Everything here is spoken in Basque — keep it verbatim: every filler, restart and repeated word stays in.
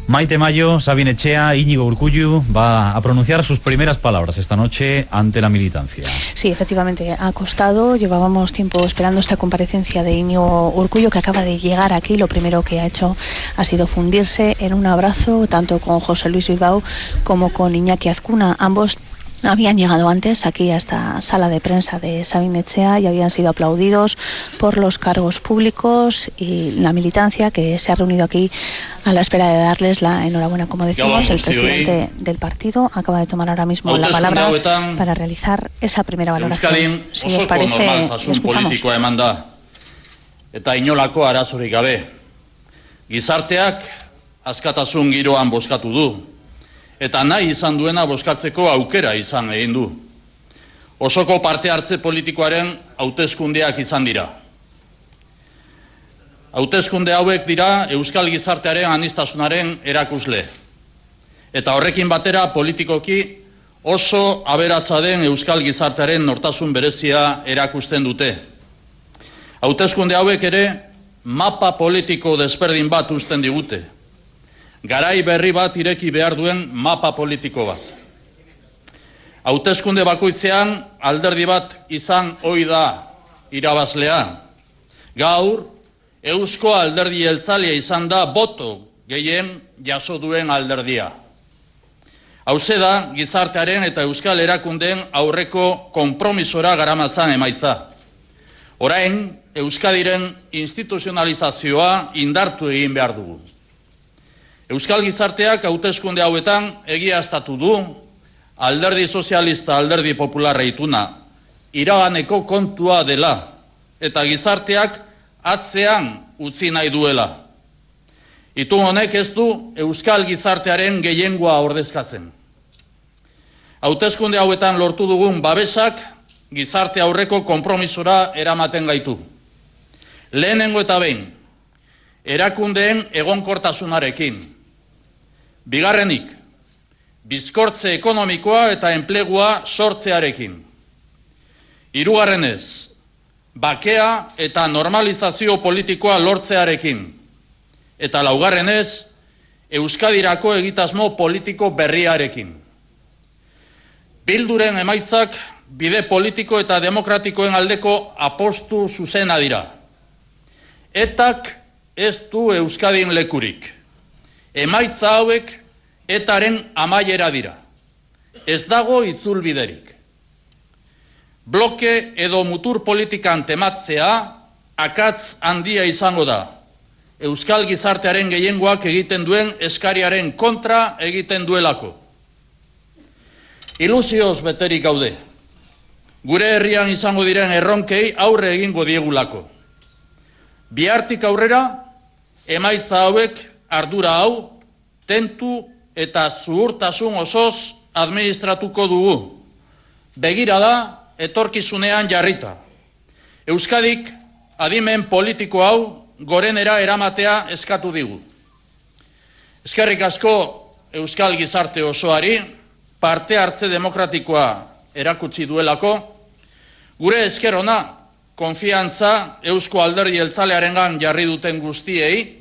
Maite Mayo, Sabin Etxea, Íñigo Urkullu va a pronunciar sus primeras palabras esta noche ante la militancia. Sí, efectivamente, ha costado. Llevábamos tiempo esperando esta comparecencia de Íñigo Urkullu, que acaba de llegar aquí. Lo primero que ha hecho ha sido fundirse en un abrazo, tanto con José Luis Bilbao como con Iñaki Azcuna. Ambos habían llegado antes aquí a esta sala de prensa de Sabin Etxea y habían sido aplaudidos por los cargos públicos y la militancia que se ha reunido aquí a la espera de darles la enhorabuena. Como decimos, el presidente del partido acaba de tomar ahora mismo la palabra para realizar esa primera valoración. Si os parece, escuchamos. Eta inolako arazorik gabe. Gizarteak askatasun giroan bozkatu du. Eta nahi izan duena bozkatzeko aukera izan egin du. Osoko parte hartze politikoaren hauteskundeak izan dira. Hauteskunde hauek dira euskal gizartearen aniztasunaren erakusle. Eta horrekin batera politikoki oso aberatsa den euskal gizartearen nortasun berezia erakusten dute. Hauteskunde hauek ere mapa politiko desberdin bat uzten digute. Garai berri bat ireki behar duen mapa politiko bat. Hauteskunde bakoitzean alderdi bat izan ohi da irabazlea. Gaur, Eusko Alderdi Jeltzalea izan da boto gehien jaso duen alderdia. Hauze da gizartearen eta euskal erakundeen aurreko konpromisora garamatzan emaitza. Orain, Euskadiren instituzionalizazioa indartu egin behar dugu. Euskal gizarteak hauteskunde hauetan egiaztatu du alderdi sozialista, alderdi popularra ituna iraganeko kontua dela eta gizarteak atzean utzi nahi duela. Itun honek ez du euskal gizartearen gehiengoa ordezkatzen. Hauteskunde hauetan lortu dugun babesak gizarte aurreko konpromisora eramaten gaitu. Lehenengo eta behin, erakundeen egonkortasunarekin. Bigarrenik, bizkortze ekonomikoa eta enplegua sortzearekin. Hirugarrenez, bakea eta normalizazio politikoa lortzearekin. Eta laugarrenez, Euskadirako egitasmo politiko berriarekin. Bilduren emaitzak bide politiko eta demokratikoen aldeko apostu zuzena dira. Etak ez du Euskadin lekurik. Emaitza hauek etaren amaiera dira. Ez dago itzulbiderik. Bloke edo mutur politikan tematzea akatz handia izango da. Euskal gizartearen gehiengoak egiten duen eskariaren kontra egiten duelako. Ilusioz beterik gaude. Gure herrian izango diren erronkei aurre egingo diegulako. Bihartik aurrera, emaitza hauek ardura hau, tentu eta zuhurtasun osoz administratuko dugu. Begira da, etorkizunean jarrita. Euskadik adimen politiko hau gorenera eramatea eskatu digu. Eskerrik asko euskal gizarte osoari, parte hartze demokratikoa erakutsi duelako, gure esker ona, konfiantza Eusko Alderdi Jeltzalearengan jarri duten guztiei,